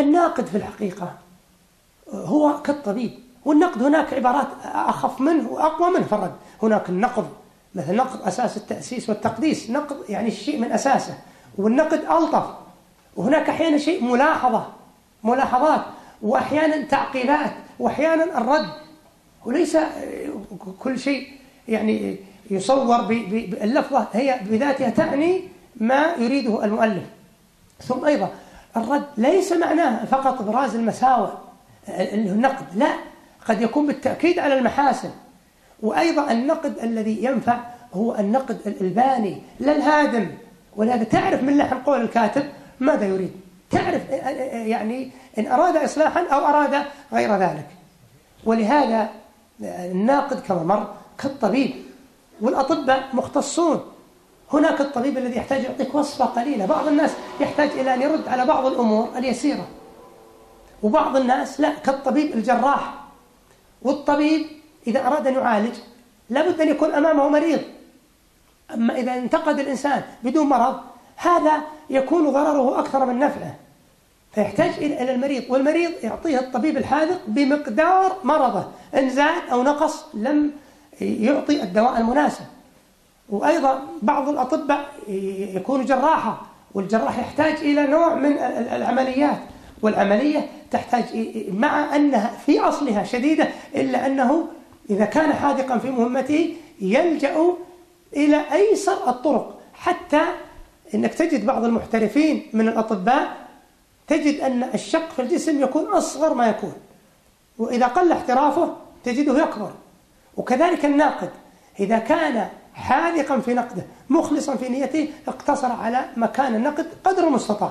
الناقد في الحقيقة هو كالطبيب، والنقد هناك عبارات أخف منه وأقوى منه في الرد. هناك النقد مثل نقد أساس التأسيس والتقديس، نقد يعني الشيء من أساسه، والنقد ألطف. وهناك أحيانا شيء ملاحظات، وأحيانا تعقيبات، وأحيانا الرد. وليس كل شيء يعني يصور باللفظة هي بذاتها تعني ما يريده المؤلف. ثم أيضا الرد ليس معناه فقط إبراز المساوئ النقد، لا، قد يكون بالتأكيد على المحاسن. وأيضا النقد الذي ينفع هو النقد الباني لا الهادم. ولهذا تعرف من لحن قول الكاتب ماذا يريد، تعرف يعني إن أراد إصلاحا أو أراد غير ذلك. ولهذا الناقد كما مر كالطبيب، والأطباء مختصون. هناك الطبيب الذي يحتاج يعطيك وصفة قليلة، بعض الناس يحتاج إلى أن يرد على بعض الأمور اليسيرة، وبعض الناس لا، كالطبيب الجراح. والطبيب إذا أراد أن يعالج لابد أن يكون أمامه مريض. أما إذا انتقد الإنسان بدون مرض هذا يكون ضرره أكثر من نفعه، فيحتاج إلى المريض، والمريض يعطيه الطبيب الحاذق بمقدار مرضه، إن زاد أو نقص لم يعطي الدواء المناسب. وأيضا بعض الأطباء يكون جراحا، والجراح يحتاج إلى نوع من العمليات، والعملية تحتاج مع أنها في أصلها شديدة إلا أنه إذا كان حاذقا في مهمته يلجأ إلى أيسر الطرق. حتى إنك تجد بعض المحترفين من الأطباء تجد أن الشق في الجسم يكون أصغر ما يكون، وإذا قل احترافه تجده يكبر. وكذلك الناقد إذا كان حاذقا في نقده مخلصا في نيته اقتصر على مكان النقد قدر المستطاع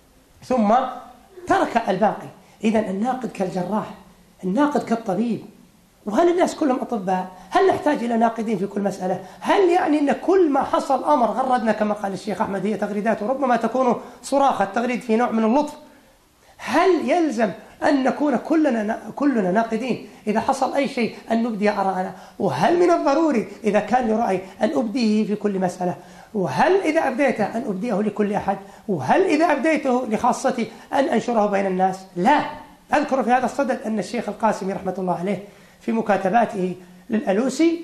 ثم ترك الباقي. إذن الناقد كالجراح، الناقد كالطبيب. وهل الناس كلهم أطباء؟ هل نحتاج إلى ناقدين في كل مسألة؟ هل يعني أن كل ما حصل أمر غردنا كما قال الشيخ أحمد هي تغريدات، وربما تكون صراخة التغريد في نوع من اللطف؟ هل يلزم أن نكون كلنا ناقدين إذا حصل أي شيء أن نبدي آراءنا؟ وهل من الضروري إذا كان لي رأي أن أبديه في كل مسألة؟ وهل إذا أبديته أن أبديه لكل أحد؟ وهل إذا أبديته لخاصتي أن أنشره بين الناس؟ لا. أذكر في هذا الصدد أن الشيخ القاسمي رحمة الله عليه في مكاتباته للألوسي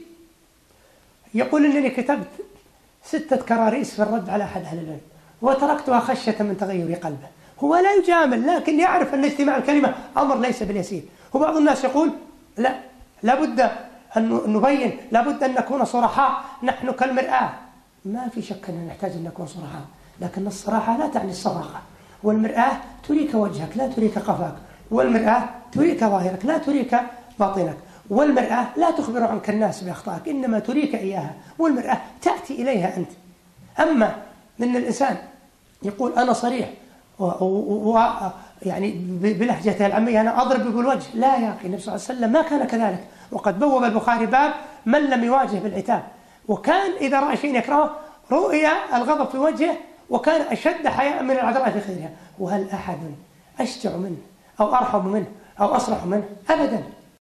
يقول أنني كتبت 6 كراريس في الرد على أحد أهل العلم وتركتها خشية من تغير قلبه. هو لا يجامل، لكن يعرف أن اجتماع الكلمة أمر ليس باليسير. وبعض الناس يقول لا، لابد أن نبين، لابد أن نكون صرحاء، نحن كالمرآة. ما في شك أننا نحتاج أن نكون صرحاء، لكن الصراحة لا تعني الصراخة. والمرآة تريك وجهك لا تريك قفاك، والمرآة تريك ظاهرك لا تريك باطنك، والمرآة لا تخبر عنك الناس بأخطائك إنما تريك إياها، والمرآة تأتي إليها أنت. أما من الإنسان يقول أنا صريح يعني بلهجته العامية أنا أضرب بالوجه، لا يا أخي، النبي صلى الله عليه وسلم ما كان كذلك. وقد بوب البخاري باب من لم يواجه بالعتاب، وكان إذا رأى شيء يكرهه رؤيا الغضب في وجهه، وكان أشد حياء من العذراء في خدرها. وهل أحد أشجع منه أو أرحم منه أو أصرح منه؟ أبدا.